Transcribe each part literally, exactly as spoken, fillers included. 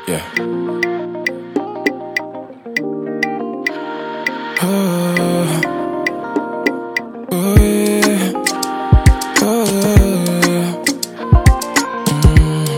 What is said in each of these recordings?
Yeah. Oh, oh yeah. Oh yeah. Mm.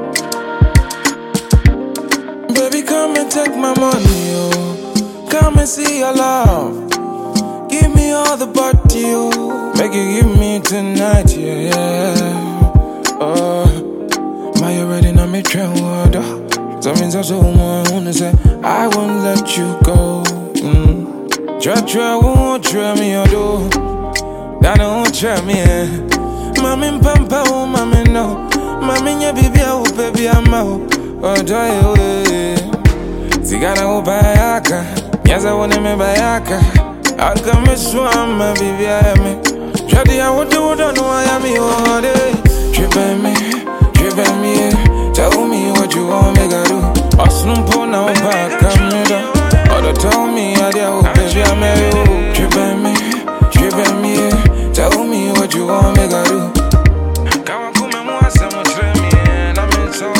Baby, come and take my money, oh. Come and see your love. Give me all the body, oh. Make you give me tonight, yeah, yeah. Oh, my already know me train water. So means I'm so one say I won't let you go. Mm. Try, try, won't try me, or do. That don't try me, eh. Mami pampa, oh, mami no. Mami nya baby, oh, baby, I'm out. Oh, joy, oh, eh. Zigana, oh, bayaka. Yes, I want me bayaka. I'll come and swam, my baby, I am me. Shadi, I want to know I am me all day. Trip me, trip me, tell me what you want me to do. Osnum po na back, come here. Other tell me, I do, baby, I'm you. Trip me, trip me, tell me what you want me to do. Come on, come on, want some me, and I'm in so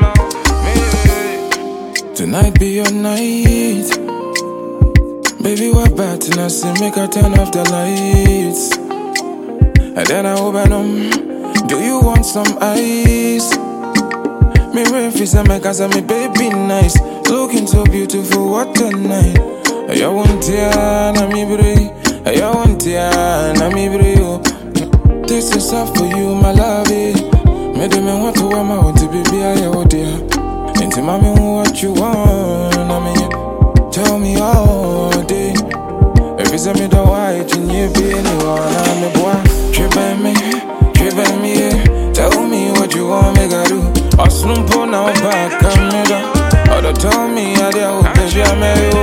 good. Tonight be your night. Baby, what bad tonight? Say make her turn off the lights, and then I open them. Do you want some ice? Me refuse and make us me baby nice. Looking so beautiful, what a night. I want ya, na mi bri. I want ya, na mi bri. This is all for you, my love. Me dem want to want my want to baby, I oh dear. Into mommy, what you want? I mean, tell me all day. If you send me the white, you need be anyone. I'm a boy. Trip me, trip me, tell me what you want me to do. Osnum po na back, come here. Other tell me, I do, baby, I'm a